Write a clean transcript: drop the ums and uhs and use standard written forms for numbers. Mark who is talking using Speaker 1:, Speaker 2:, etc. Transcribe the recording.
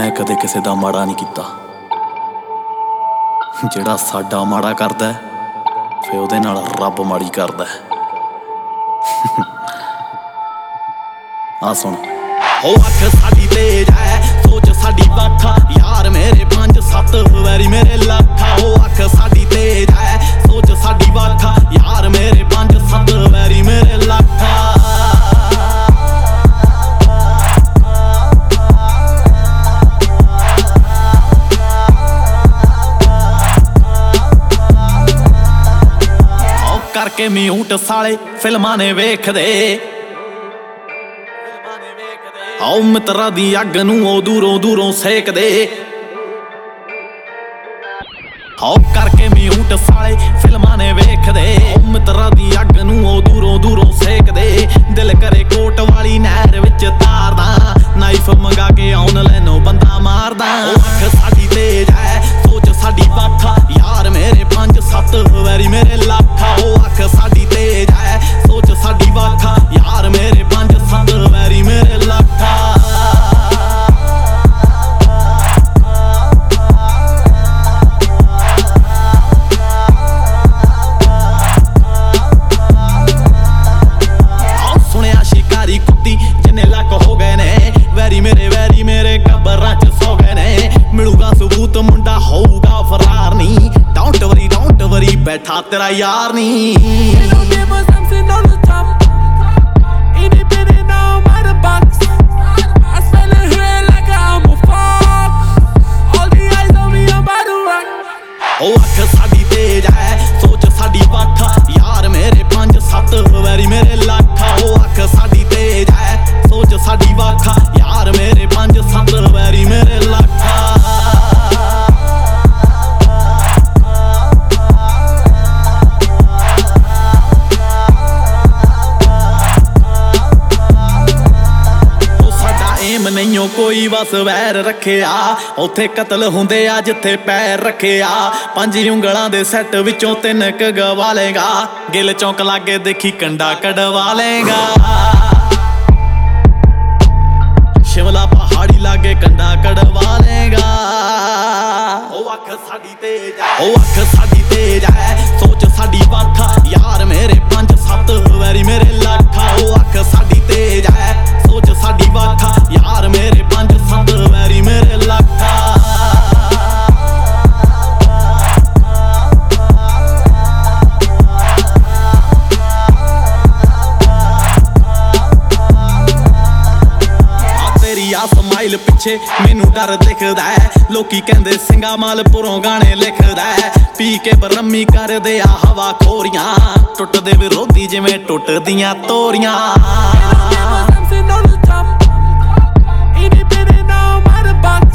Speaker 1: मैं कदे किसे दा माड़ा नहीं कीता। जेड़ा साडा माड़ा करदा फिर ओहदे नाल रब माड़ी करदा। आ सुन ओ अख साडी तेज है, सोच साडी वाखा, यार मेरे 5-7 वैरी मेरे लाखा। ओ अख साडी तेज है, सोच साडी वाखा, यार मेरे 5-7 वैरी मेरे लाखा। करके म्यूट साले फिल्मां ने वेखदे, आओ मित्रा दी अग नूं ओ दूरों दूरों सेकदे। आओ करके म्यूट साले फिल्मां ने वेखदे, आओ मित्रा दी अग नूं ओ दूरों दूरों सेकदे। दिल करे कोट वाली नहर विच तारदा, नाइफ मंगा के आउन लैनो बंदा मारदा। ओ अख साडी तेज है, सोच साडी वाखा, यार मेरे 5-7 वैरी मेरे लाखा। ओ अख साडी तेज है, सोच साडी वाखा, यार मेरे 5-7 वैरी मेरे लाखा। सुनिया शिकारी कुत्ती जिन्ने लक हो गए ने, वैरी मेरे कबरां च सो गए ने। मिलूगा सबूत मुंडा होऊगा फरार नी, डोंट वरी बैठा तेरा यार नी। ओ अख साडी तेज है, सोच साडी वाखा, यार मेरे 5-7 वैरी मेरे लाखा। ओ अख साडी तेज है, सोच साडी वाखा, यार मेरे 5-7 वैरी मेरे लाखा। नहीं कोई बस वैर रखिया, उत्थे कतल हुंदे आ जिथे पैर रखिया। 5 ਉਂਗਲਾਂ ਦੇ सैट विचों 3 क गवा लेगा, गिल चौंक लागे देखी कंडा कड़वा लेगा। शिमला पहाड़ी लागे कंडा कड़वा लेगा। ओ अख साडी तेज है, ओ अख साडी तेज है, सोच साडी वाखा, यार मेरे 5-7 वैरी मेरे लाखा। ओ अख साडी तेज है, सोच साडी वाखा, यार मेरे 5-7 वैरी मेरे लाखा। स्माइल पिछे मैनू डर दिखदा है, लोकी कहंदे सिंगा मालपुरों गाने लिखदा है। पी के बरमी कर दे आ हवा खोरियां, टुटदे विरोधी जिवें टुटदियां तोरियां।